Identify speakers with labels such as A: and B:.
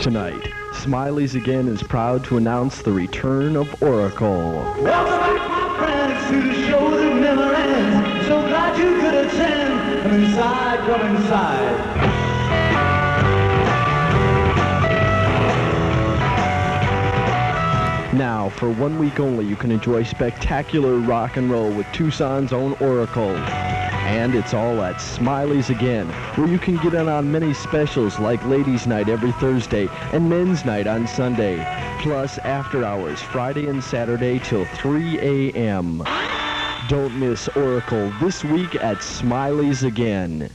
A: tonight. Smiley's Again is proud to announce the return of Oracle.
B: Welcome back, my friends, to the show that never ends. So glad you could attend. Come inside, come inside.
A: Now, for 1 week only, you can enjoy spectacular rock and roll with Tucson's own Oracle. And it's all at Smiley's Again, where you can get in on many specials like Ladies' Night every Thursday and Men's Night on Sunday, plus after hours Friday and Saturday till 3 a.m. Don't miss Oracle this week at Smiley's Again.